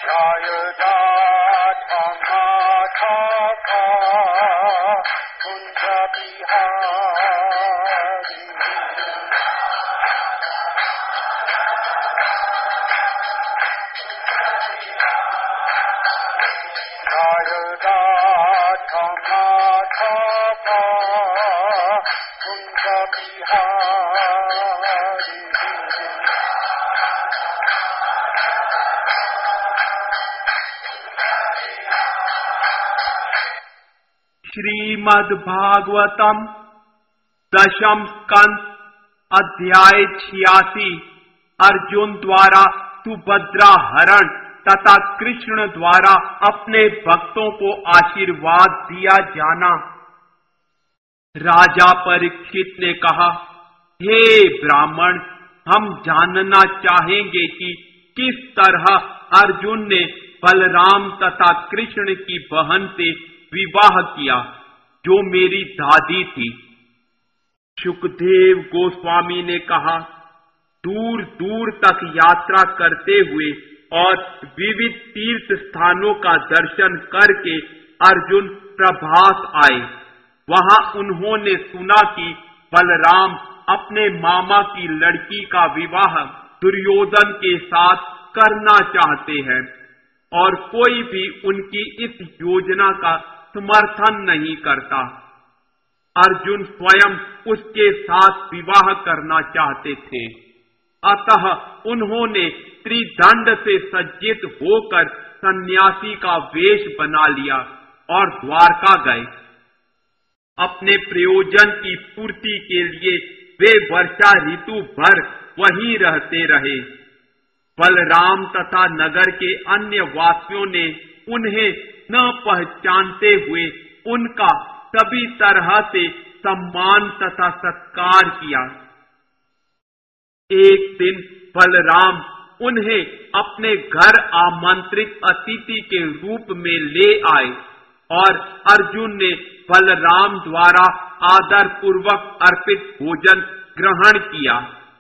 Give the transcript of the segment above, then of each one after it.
श्रीमद् भागवतम दशम स्कंद अध्याय 86 अर्जुन द्वारा सुभद्रा हरण तथा कृष्ण द्वारा अपने भक्तों को आशीर्वाद दिया जाना। राजा परीक्षित ने कहा, हे ब्राह्मण, हम जानना चाहेंगे कि किस तरह अर्जुन ने बलराम तथा कृष्ण की बहन से विवाह किया, जो मेरी दादी थी। सुखदेव गोस्वामी ने कहा, दूर दूर तक यात्रा करते हुए और विविध तीर्थ स्थानों का दर्शन करके अर्जुन प्रभास आए। वहां उन्होंने सुना कि बलराम अपने मामा की लड़की का विवाह दुर्योधन के साथ करना चाहते हैं और कोई भी उनकी इस योजना का समर्थन नहीं करता। अर्जुन स्वयं उसके साथ विवाह करना चाहते थे, अतः उन्होंने त्रिदंड से सज्जित होकर सन्यासी का वेश बना लिया और द्वारका गए। अपने प्रयोजन की पूर्ति के लिए वे वर्षा ऋतु भर वहीं रहते रहे। बलराम तथा नगर के अन्य वासियों ने उन्हें न पहचानते हुए उनका सभी तरह से सम्मान तथा सत्कार किया। एक दिन बलराम उन्हें अपने घर आमंत्रित अतिथि के रूप में ले आए और अर्जुन ने बलराम द्वारा आदर पूर्वक अर्पित भोजन ग्रहण किया।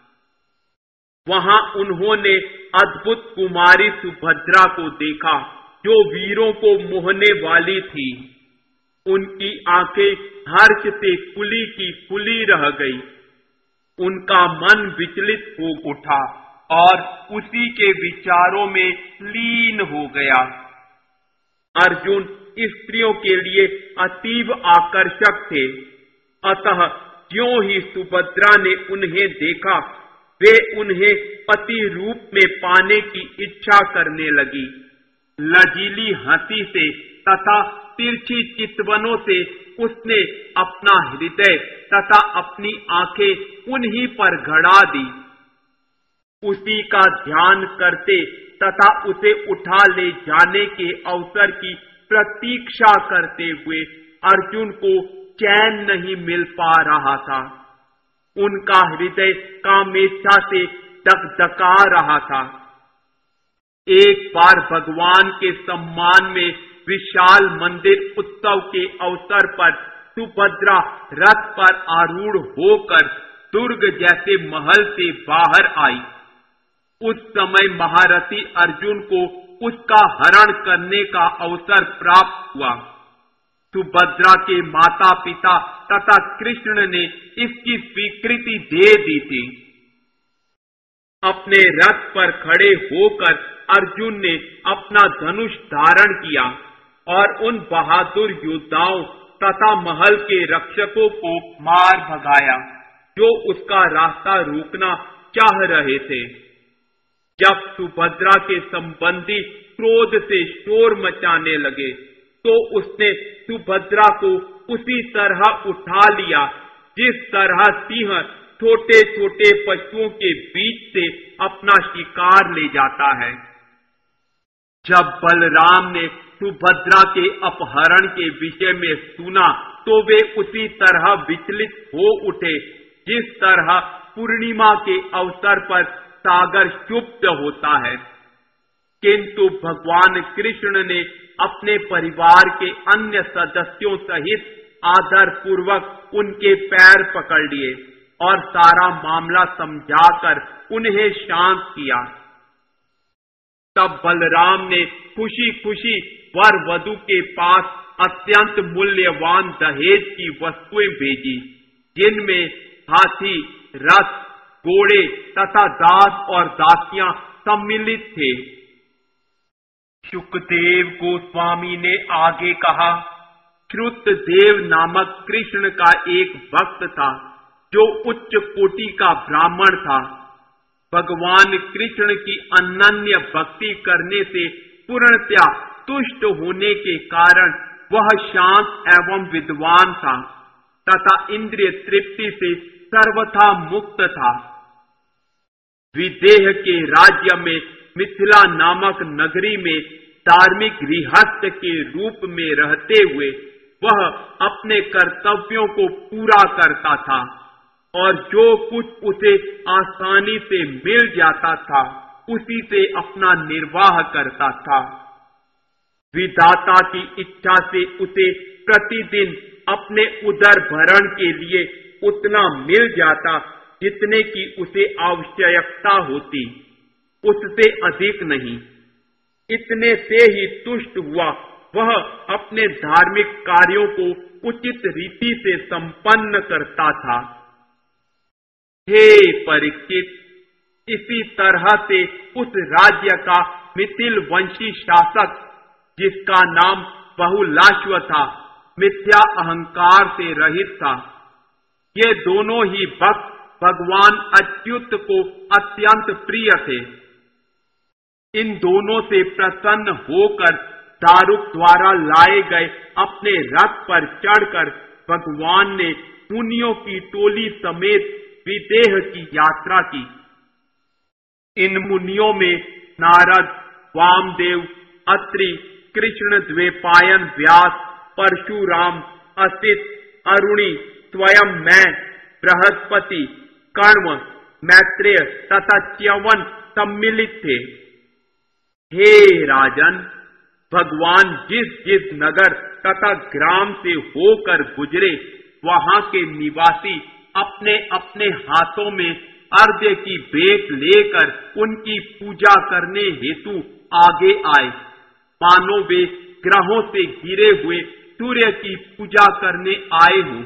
वहां उन्होंने अद्भुत कुमारी सुभद्रा को देखा, जो वीरों को मोहने वाली थी। उनकी आंखें हर्ष से फुली की फुली रह गई। उनका मन विचलित हो उठा और उसी के विचारों में लीन हो गया। अर्जुन स्त्रियों के लिए अतीव आकर्षक थे, अतः ज्यों ही सुभद्रा ने उन्हें देखा, वे उन्हें पति रूप में पाने की इच्छा करने लगी। लजीली हंसी से तथा तिरछी चितवनों से उसने अपना हृदय तथा अपनी आंखें उन्हीं पर गड़ा दी। उसी का ध्यान करते तथा उसे उठा ले जाने के अवसर की प्रतीक्षा करते हुए अर्जुन को चैन नहीं मिल पा रहा था। उनका हृदय कामेच्छा से धकधका रहा था। एक बार भगवान के सम्मान में विशाल मंदिर उत्सव के अवसर पर सुभद्रा रथ पर आरूढ़ होकर दुर्ग जैसे महल से बाहर आई। उस समय महारथी अर्जुन को उसका हरण करने का अवसर प्राप्त हुआ। सुभद्रा के माता पिता तथा कृष्ण ने इसकी स्वीकृति दे दी थी। अपने रथ पर खड़े होकर अर्जुन ने अपना धनुष धारण किया और उन बहादुर योद्धाओं तथा महल के रक्षकों को मार भगाया, जो उसका रास्ता रोकना चाह रहे थे। जब सुभद्रा के संबंधी क्रोध से शोर मचाने लगे, तो उसने सुभद्रा को उसी तरह उठा लिया जिस तरह सिंह छोटे छोटे पशुओं के बीच से अपना शिकार ले जाता है। जब बलराम ने सुभद्रा के अपहरण के विषय में सुना, तो वे उसी तरह विचलित हो उठे जिस तरह पूर्णिमा के अवसर पर सागर क्षुब्ध होता है। किंतु भगवान कृष्ण ने अपने परिवार के अन्य सदस्यों सहित आदर पूर्वक उनके पैर पकड़ लिए और सारा मामला समझाकर उन्हें शांत किया। तब बलराम ने खुशी खुशी वर वधू के पास अत्यंत मूल्यवान दहेज की वस्तुएं भेजी, जिनमें हाथी, रथ, घोड़े तथा दास और दासियां सम्मिलित थे। शुकदेव गोस्वामी ने आगे कहा, श्रुतदेव नामक कृष्ण का एक भक्त था जो उच्च कोटि का ब्राह्मण था। भगवान कृष्ण की अनन्य भक्ति करने से पूर्णतया तुष्ट होने के कारण वह शांत एवं विद्वान था तथा इंद्रिय तृप्ति से सर्वथा मुक्त था। विदेह के राज्य में मिथिला नामक नगरी में धार्मिक गृहस्थ के रूप में रहते हुए वह अपने कर्तव्यों को पूरा करता था और जो कुछ उसे आसानी से मिल जाता था उसी से अपना निर्वाह करता था। विधाता की इच्छा से उसे प्रतिदिन अपने उदर भरण के लिए उतना मिल जाता जितने की उसे आवश्यकता होती, उससे अधिक नहीं। इतने से ही तुष्ट हुआ वह अपने धार्मिक कार्यों को उचित रीति से संपन्न करता था। हे परीक्षित, इसी तरह से उस राज्य का मिथिल वंशी शासक, जिसका नाम बहुलाश्व था, मिथ्या अहंकार से रहित था। ये दोनों ही भक्त भगवान अच्युत को अत्यंत प्रिय थे। इन दोनों से प्रसन्न होकर दारुक द्वारा लाए गए अपने रथ पर चढ़कर भगवान ने मुनियों की टोली समेत विदेह की यात्रा की। इन मुनियों में नारद, वामदेव, अत्रि, कृष्ण द्वैपायन व्यास, परशुराम, असित, अरुणि, स्वयं मैं, बृहस्पति, कण्व, मैत्रेय तथा च्यवन सम्मिलित थे। हे राजन, भगवान जिस जिस नगर तथा ग्राम से होकर गुजरे वहां के निवासी अपने अपने हाथों में अर्घ्य की भेंट लेकर उनकी पूजा करने हेतु आगे आए, मानो वे ग्रहों से घिरे हुए सूर्य की पूजा करने आए हों।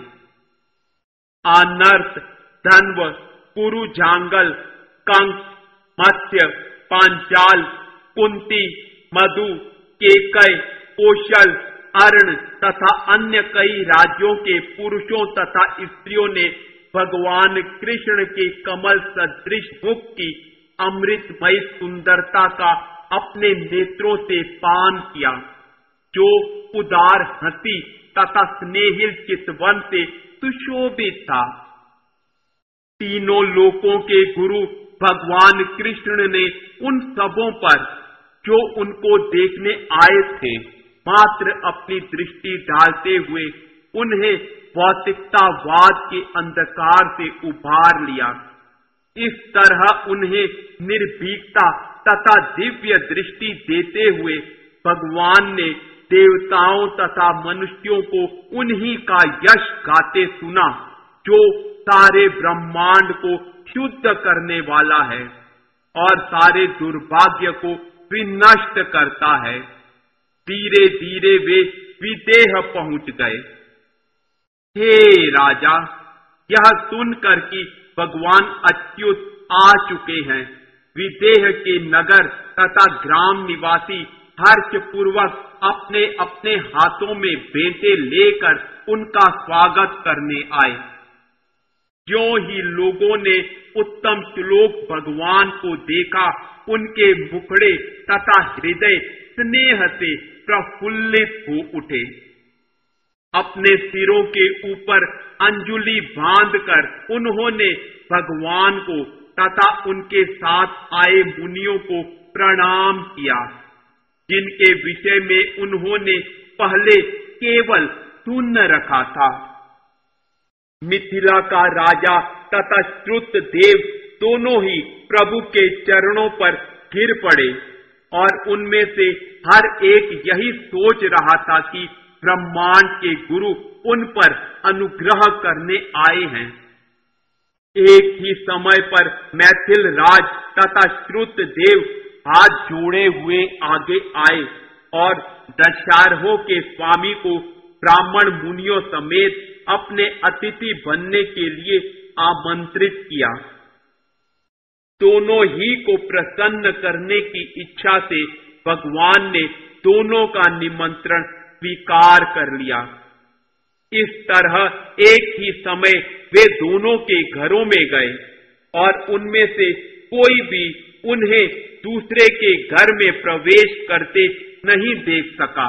आनर्त, धन्व, कुरु, झांगल, कंस, मत्स्य, पांचाल, कुंती, मधु, केकय, कौशल, अर्ण तथा अन्य कई राज्यों के पुरुषों तथा स्त्रियों ने भगवान कृष्ण के कमल सदृश मुख की अमृतमयी सुंदरता का अपने नेत्रों से पान किया, जो उदार हंसी तथा स्नेहिल चितवन से सुशोभित था। तीनों लोकों के गुरु भगवान कृष्ण ने उन सबों पर जो उनको देखने आए थे मात्र अपनी दृष्टि डालते हुए उन्हें भौतिकतावाद के अंधकार से उभार लिया। इस तरह उन्हें निर्भीकता तथा दिव्य दृष्टि देते हुए भगवान ने देवताओं तथा मनुष्यों को उन्हीं का यश गाते सुना, जो सारे ब्रह्मांड को शुद्ध करने वाला है और सारे दुर्भाग्य को विनष्ट करता है। धीरे धीरे वे विदेह पहुंच गए। हे राजा, यह सुनकर कि भगवान अच्युत आ चुके हैं, विदेह के नगर तथा ग्राम निवासी हर्षपूर्वक अपने अपने हाथों में भेंटें लेकर उनका स्वागत करने आए। ज्यों ही लोगों ने उत्तम श्लोक भगवान को देखा, उनके मुखड़े तथा हृदय स्नेह से प्रफुल्लित हो उठे। अपने सिरों के ऊपर अंजुलि बांधकर उन्होंने भगवान को तथा उनके साथ आए मुनियों को प्रणाम किया, जिनके विषय में उन्होंने पहले केवल सुन रखा था। मिथिला का राजा तथा श्रुतदेव दोनों ही प्रभु के चरणों पर गिर पड़े और उनमें से हर एक यही सोच रहा था कि ब्रह्मांड के गुरु उन पर अनुग्रह करने आए हैं। एक ही समय पर मैथिल राज तथा श्रुतदेव हाथ जोड़े हुए आगे आए और दशहरों के स्वामी को ब्राह्मण मुनियों समेत अपने अतिथि बनने के लिए आमंत्रित किया। दोनों ही को प्रसन्न करने की इच्छा से भगवान ने दोनों का निमंत्रण स्वीकार कर लिया। इस तरह एक ही समय वे दोनों के घरों में गए और उनमें से कोई भी उन्हें दूसरे के घर में प्रवेश करते नहीं देख सका।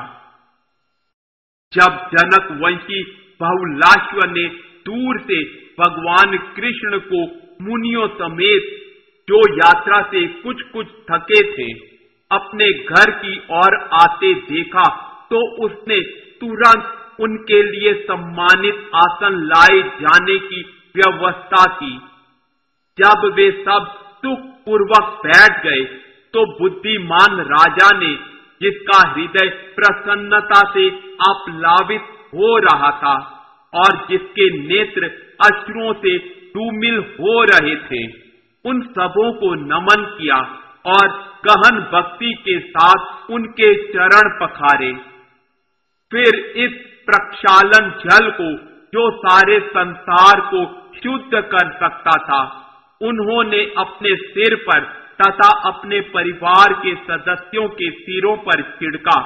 जब जनक वंशी बहुलाश्व ने दूर से भगवान कृष्ण को मुनियों समेत जो यात्रा से कुछ कुछ थके थे अपने घर की ओर आते देखा तो उसने तुरंत उनके लिए सम्मानित आसन लाए जाने की व्यवस्था की। जब वे सब सुखपूर्वक बैठ गए तो बुद्धिमान राजा ने, जिसका हृदय प्रसन्नता से आप्लावित हो रहा था और जिसके नेत्र अश्रुओं से धूमिल हो रहे थे, उन सबों को नमन किया और गहन भक्ति के साथ उनके चरण पखारे। फिर इस प्रक्षालन जल को, जो सारे संसार को शुद्ध कर सकता था, उन्होंने अपने सिर पर तथा अपने परिवार के सदस्यों के सिरों पर छिड़का।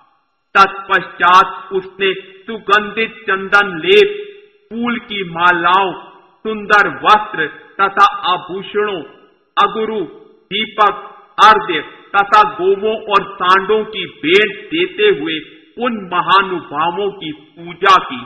तत्पश्चात उसने सुगंधित चंदन लेप, फूल की मालाओं, सुंदर वस्त्र तथा आभूषणों, अगुरु, दीपक, अर्घ्य तथा गोवों और सांडों की भेंट देते हुए उन महानुभावों की पूजा की।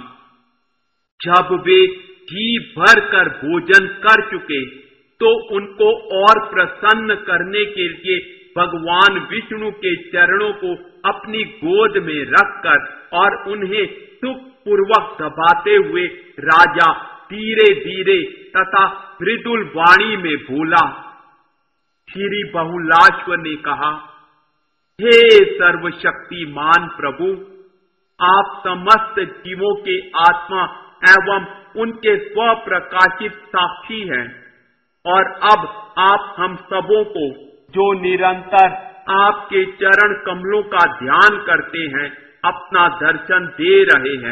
जब वे जी भर कर भोजन कर चुके तो उनको और प्रसन्न करने के लिए भगवान विष्णु के चरणों को अपनी गोद में रखकर और उन्हें सुखपूर्वक दबाते हुए राजा धीरे धीरे तथा मृदुल वाणी में बोला। श्री बहुलाश्व ने कहा, हे सर्वशक्तिमान प्रभु, आप समस्त जीवों के आत्मा एवं उनके स्वप्रकाशित साक्षी हैं और अब आप हम सबों को, जो निरंतर आपके चरण कमलों का ध्यान करते हैं, अपना दर्शन दे रहे हैं।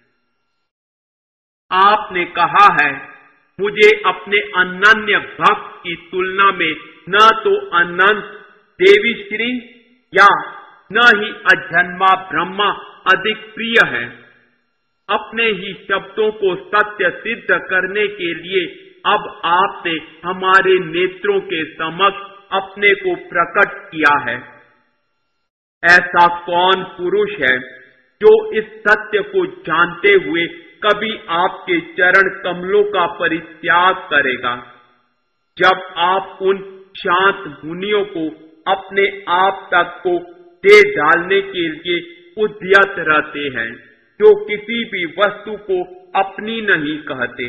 आपने कहा है, मुझे अपने अनन्य भक्त की तुलना में न तो अनंत देवी श्री या न ही अजन्मा ब्रह्मा अधिक प्रिय है। अपने ही शब्दों को सत्य सिद्ध करने के लिए अब आपने हमारे नेत्रों के समक्ष अपने को प्रकट किया है। ऐसा कौन पुरुष है जो इस सत्य को जानते हुए कभी आपके चरण कमलों का परित्याग करेगा? जब आप उन शांत मुनियों को अपने आप तक को दे डालने के लिए उद्यत रहते हैं, जो किसी भी वस्तु को अपनी नहीं कहते।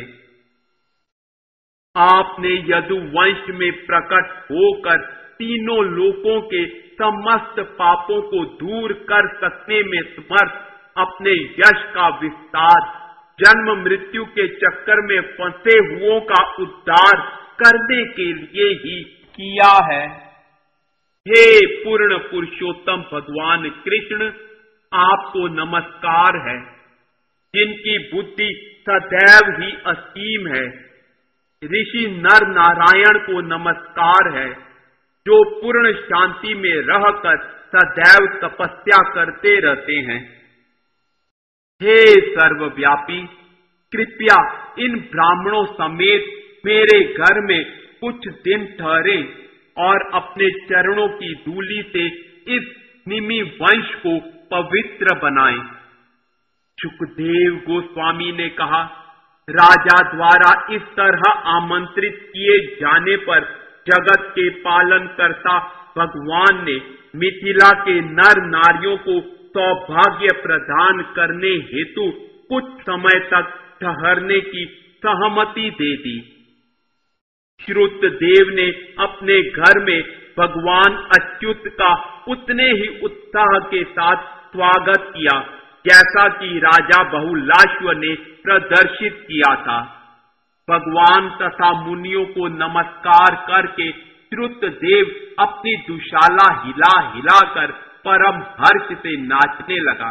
आपने यदुवंश में प्रकट होकर तीनों लोकों के समस्त पापों को दूर कर सकने में समर्थ अपने यश का विस्तार, जन्म मृत्यु के चक्कर में फंसे हुओं का उद्धार करने के लिए ही किया है। हे पूर्ण पुरुषोत्तम भगवान कृष्ण, आपको नमस्कार है, जिनकी बुद्धि सदैव ही असीम है। ऋषि नर नारायण को नमस्कार है, जो पूर्ण शांति में रहकर सदैव तपस्या करते रहते हैं। हे सर्वव्यापी, कृपया इन ब्राह्मणों समेत मेरे घर में कुछ दिन ठहरे और अपने चरणों की धूलि से इस निमि वंश को पवित्र बनाएं। सुखदेव गोस्वामी ने कहा, राजा द्वारा इस तरह आमंत्रित किए जाने पर जगत के पालन करता भगवान ने मिथिला के नर नारियों को सौभाग्य प्रदान करने हेतु कुछ समय तक ठहरने की सहमति दे दी। श्रुतदेव ने अपने घर में भगवान अच्युत का उतने ही उत्साह के साथ स्वागत किया जैसा कि राजा बहुलाश्व ने प्रदर्शित किया था। भगवान तथा मुनियों को नमस्कार करके श्रुतदेव अपनी दुशाला हिला हिलाकर परम हर्ष से नाचने लगा।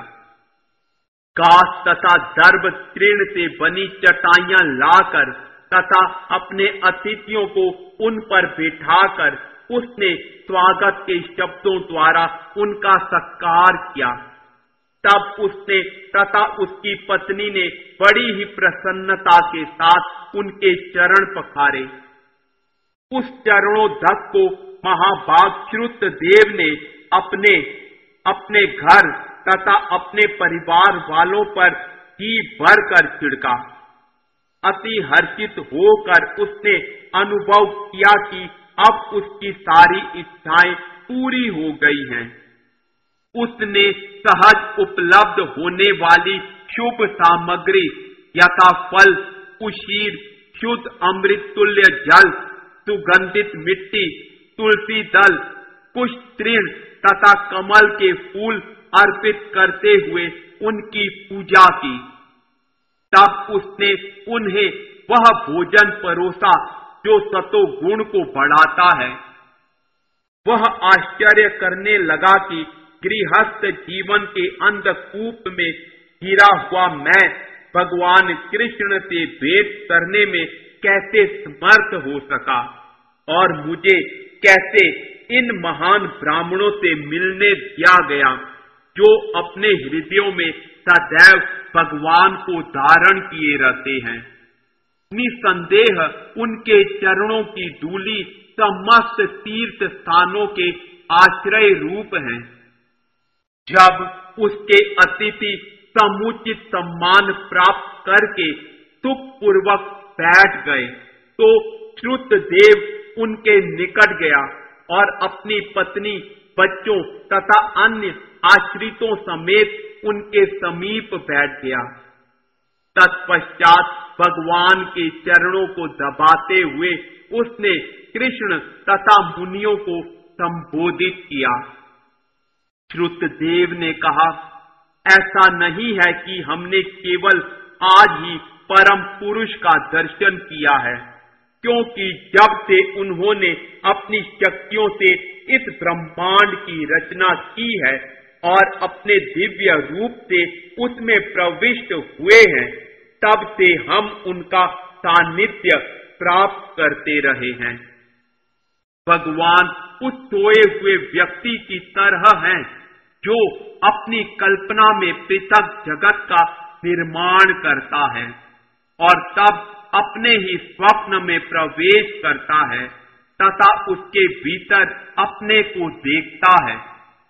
घास तथा दर्भ तृण से बनी चटाइयां लाकर तथा अपने अतिथियों को उन पर बिठाकर उसने स्वागत के शब्दों द्वारा उनका सत्कार किया। तब उसने तथा उसकी पत्नी ने बड़ी ही प्रसन्नता के साथ उनके चरण पखारे। उस चरणोदक को महाभाग श्रुतदेव ने अपने घर तथा अपने परिवार वालों पर घी भरकर छिड़का। अति हर्षित होकर उसने अनुभव किया कि अब उसकी सारी इच्छाएं पूरी हो गई हैं। उसने सहज उपलब्ध होने वाली शुभ सामग्री यथा फल, उशीर, शुद्ध अमृत तुल्य जल, सुगंधित मिट्टी, तुलसी दल, कुश तृण तथा कमल के फूल अर्पित करते हुए उनकी पूजा की। तब उसने उन्हें वह भोजन परोसा जो सतोगुण को बढ़ाता है। वह आश्चर्य करने लगा कि गृहस्थ जीवन के अंधकूप में गिरा हुआ मैं भगवान कृष्ण से भेंट करने में कैसे समर्थ हो सका और मुझे कैसे इन महान ब्राह्मणों से मिलने दिया गया जो अपने हृदयों में सदैव भगवान को धारण किए रहते हैं। निसंदेह उनके चरणों की धूलि समस्त तीर्थ स्थानों के आश्रय रूप है। जब उसके अतिथि समुचित सम्मान प्राप्त करके सुखपूर्वक बैठ गए तो श्रुतदेव उनके निकट गया और अपनी पत्नी, बच्चों तथा अन्य आश्रितों समेत उनके समीप बैठ गया। तत्पश्चात भगवान के चरणों को दबाते हुए उसने कृष्ण तथा मुनियों को संबोधित किया। श्रुतदेव ने कहा, ऐसा नहीं है कि हमने केवल आज ही परम पुरुष का दर्शन किया है, क्योंकि जब से उन्होंने अपनी शक्तियों से इस ब्रह्मांड की रचना की है और अपने दिव्य रूप से उसमें प्रविष्ट हुए हैं, तब से हम उनका सानिध्य प्राप्त करते रहे हैं। भगवान उस सोए हुए व्यक्ति की तरह हैं जो अपनी कल्पना में पृथक जगत का निर्माण करता है और तब अपने ही स्वप्न में प्रवेश करता है तथा उसके भीतर अपने को देखता है।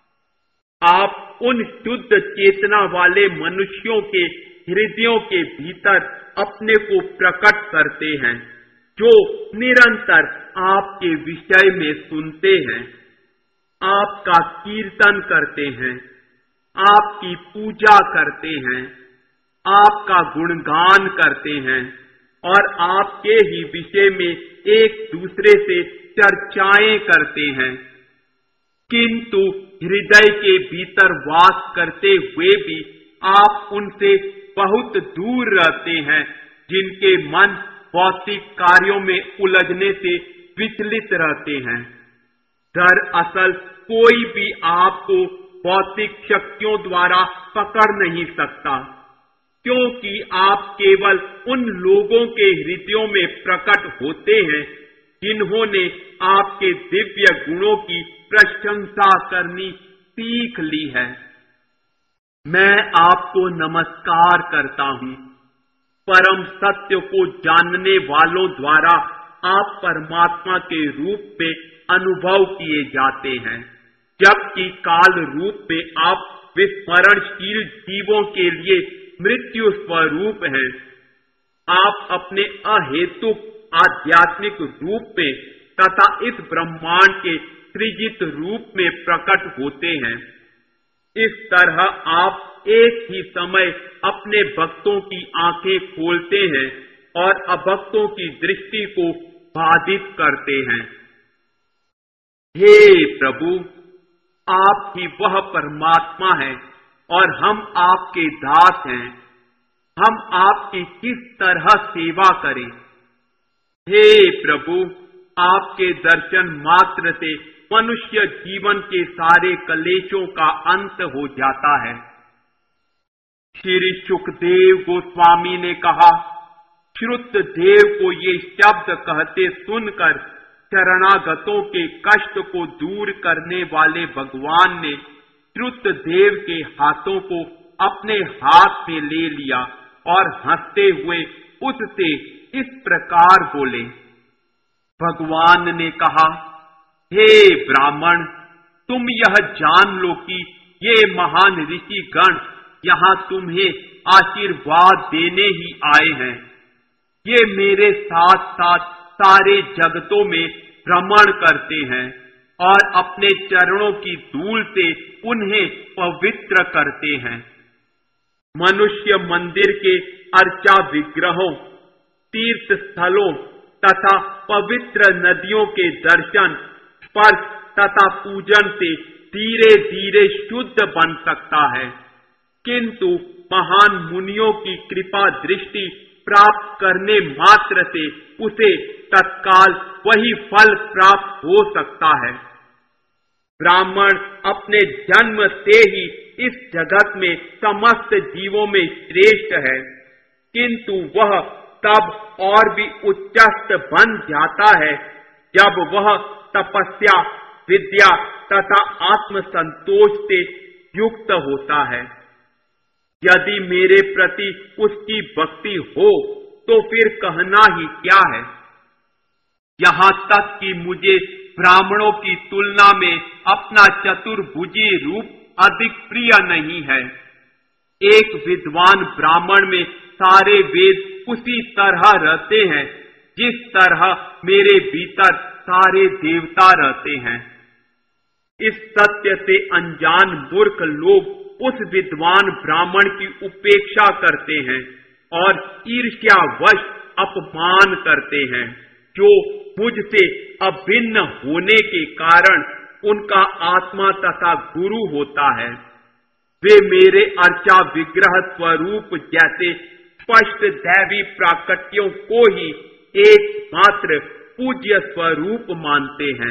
आप उन शुद्ध चेतना वाले मनुष्यों के हृदयों के भीतर अपने को प्रकट करते हैं जो निरंतर आपके विषय में सुनते हैं, आपका कीर्तन करते हैं, आपकी पूजा करते हैं, आपका गुणगान करते हैं और आपके ही विषय में एक दूसरे से चर्चाएं करते हैं, किंतु हृदय के भीतर वास करते हुए भी आप उनसे बहुत दूर रहते हैं, जिनके मन भौतिक कार्यों में उलझने से विचलित रहते हैं। दरअसल कोई भी आपको भौतिक शक्तियों द्वारा पकड़ नहीं सकता, क्योंकि आप केवल उन लोगों के हृदयों में प्रकट होते हैं जिन्होंने आपके दिव्य गुणों की प्रशंसा करनी सीख ली है। मैं आपको नमस्कार करता हूँ। परम सत्य को जानने वालों द्वारा आप परमात्मा के रूप में अनुभव किए जाते हैं, जबकि काल रूप में आप विस्मरणशील जीवों के लिए मृत्यु स्वरूप हैं। आप अपने अहेतुक आध्यात्मिक रूप में तथा इस ब्रह्मांड के सृजित रूप में प्रकट होते हैं। इस तरह आप एक ही समय अपने भक्तों की आंखें खोलते हैं और अभक्तों की दृष्टि को बाधित करते हैं। हे प्रभु, आप ही वह परमात्मा है और हम आपके दास हैं। हम आपकी किस तरह सेवा करें? हे प्रभु, आपके दर्शन मात्र से मनुष्य जीवन के सारे कलेशों का अंत हो जाता है। श्री सुखदेव गोस्वामी ने कहा, श्रुतदेव को ये शब्द कहते सुनकर शरणागतों के कष्ट को दूर करने वाले भगवान ने श्रुतदेव के हाथों को अपने हाथ में ले लिया और हंसते हुए उससे इस प्रकार बोले। भगवान ने कहा, हे ब्राह्मण, तुम यह जान लो कि ये महान ऋषि गण यहाँ तुम्हें आशीर्वाद देने ही आए हैं। ये मेरे साथ साथ सारे जगतों में भ्रमण करते हैं और अपने चरणों की धूल से उन्हें पवित्र करते हैं। मनुष्य मंदिर के अर्चा विग्रहों, तीर्थ स्थलों तथा पवित्र नदियों के दर्शन, स्पर्श तथा पूजन से धीरे धीरे शुद्ध बन सकता है, किंतु महान मुनियों की कृपा दृष्टि प्राप्त करने मात्र से उसे तत्काल वही फल प्राप्त हो सकता है। ब्राह्मण अपने जन्म से ही इस जगत में समस्त जीवों में श्रेष्ठ है, किंतु वह तब और भी उच्चस्त बन जाता है जब वह तपस्या, विद्या तथा आत्म संतोष से युक्त होता है। यदि मेरे प्रति उसकी भक्ति हो तो फिर कहना ही क्या है। यहाँ तक कि मुझे ब्राह्मणों की तुलना में अपना चतुर्भुजी रूप अधिक प्रिय नहीं है। एक विद्वान ब्राह्मण में सारे वेद उसी तरह रहते हैं जिस तरह मेरे भीतर सारे देवता रहते हैं। इस सत्य से अनजान मूर्ख लोग उस विद्वान ब्राह्मण की उपेक्षा करते हैं और ईर्ष्यावश अपमान करते हैं, जो मुझसे अभिन्न होने के कारण उनका आत्मा तथा गुरु होता है। वे मेरे अर्चा विग्रह स्वरूप जैसे स्पष्ट दैवी प्राकट्यों को ही एकमात्र पूज्य स्वरूप मानते हैं।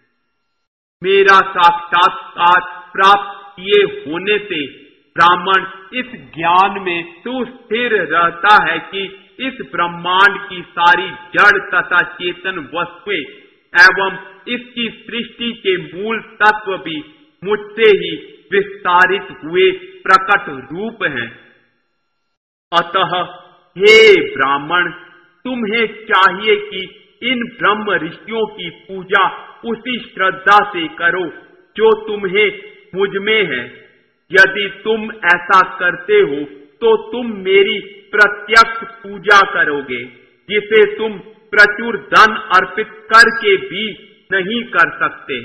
मेरा साक्षात्कार प्राप्त किए होने से ब्राह्मण इस ज्ञान में सुस्थिर रहता है कि इस ब्रह्मांड की सारी जड़ तथा चेतन वस्तुएं एवं इसकी सृष्टि के मूल तत्व भी मुझसे ही विस्तारित हुए प्रकट रूप हैं। अतः हे ब्राह्मण, तुम्हें चाहिए कि इन ब्रह्म ऋषियों की पूजा उसी श्रद्धा से करो जो तुम्हें मुझ में है। यदि तुम ऐसा करते हो तो तुम मेरी प्रत्यक्ष पूजा करोगे, जिसे तुम प्रचुर धन अर्पित करके भी नहीं कर सकते।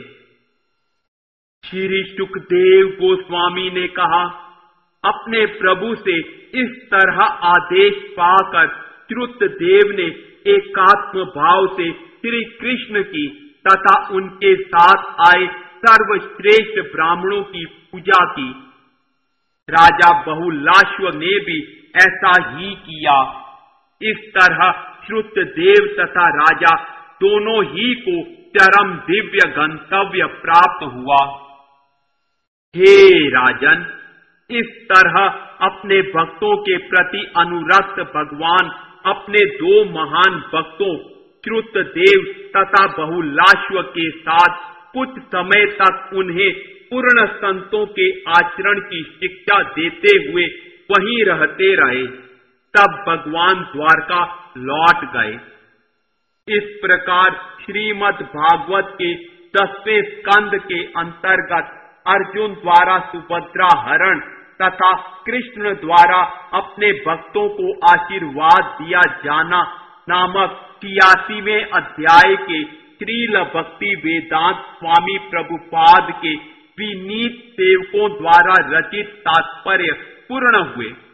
श्री सुखदेव गोस्वामी ने कहा, अपने प्रभु से इस तरह आदेश पाकर श्रुतदेव ने एकात्म भाव से श्री कृष्ण की तथा उनके साथ आए सर्वश्रेष्ठ ब्राह्मणों की पूजा की। राजा बहुलाश्व ने भी ऐसा ही किया। इस तरह श्रुतदेव तथा राजा दोनों ही को चरम दिव्य गंतव्य प्राप्त हुआ। हे राजन, इस तरह अपने भक्तों के प्रति अनुरक्त भगवान अपने दो महान भक्तों श्रुतदेव तथा बहुलाश्व के साथ कुछ समय तक उन्हें पूर्ण संतों के आचरण की शिक्षा देते हुए वहीं रहते रहे। तब भगवान द्वारका लौट गए। इस प्रकार श्रीमद् भागवत के 10वें स्कंद के अंतर्गत अर्जुन द्वारा सुभद्रा हरण तथा कृष्ण द्वारा अपने भक्तों को आशीर्वाद दिया जाना नामक 86वें अध्याय के श्रील भक्ति वेदांत स्वामी प्रभुपाद के विनीत सेवकों द्वारा रचित तात्पर्य पूर्ण हुए।